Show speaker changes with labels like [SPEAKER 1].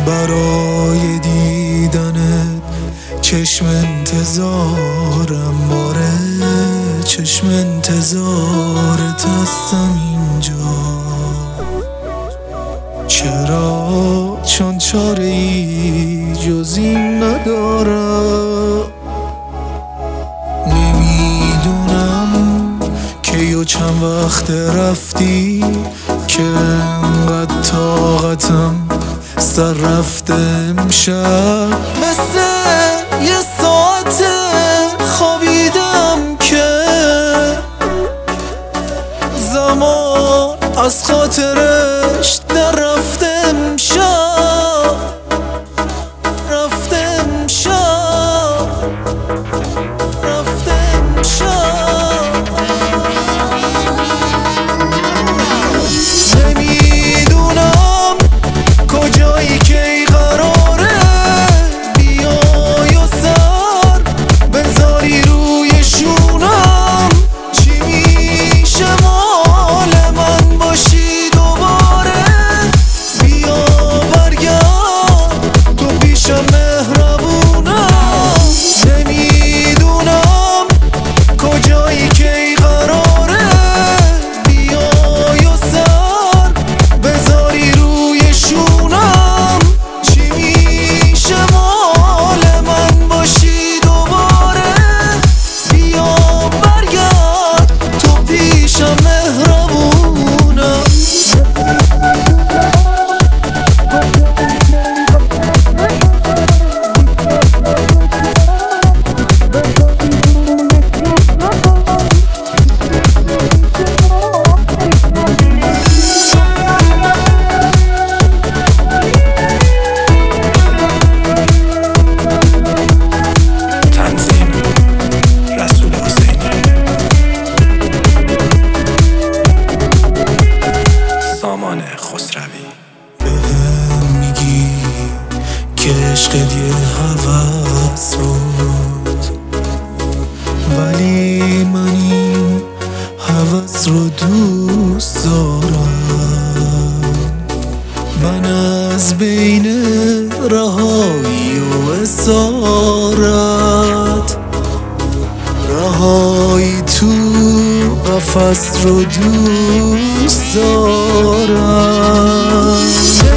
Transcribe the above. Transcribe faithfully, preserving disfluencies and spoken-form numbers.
[SPEAKER 1] برای دیدنت چشم انتظارم، باره چشم انتظارت هستم اینجا. چرا؟ چون چاره ای جز این ندارم. نمیدونم کی و چند وقت رفتی که انقدر طاقتم سر رفته امشب. مثل یه ساعت خوابیدم که زمان از خاطرش در رفته امشب، رفته امشب، رفته امشب. نمیدونم کجایی که ای قراره بیای و سر بذاری روی شونم. چی میشه مال من باشی دوباره؟ بیا برگرد تو پیشم مهربونم. نمیدونم کجایی که ای قراره بیای و سر بذاری روی شونم. چی میشه مال من باشی دوباره؟ بیا برگرد تو پیشم مهربونم.
[SPEAKER 2] خسروی
[SPEAKER 1] بهم میگی که عشقت یه هوس بود، ولی من این هوس رو دوست دارم. من از بین رهایی و اسارت رهایی تو قفس رو دوست دارم.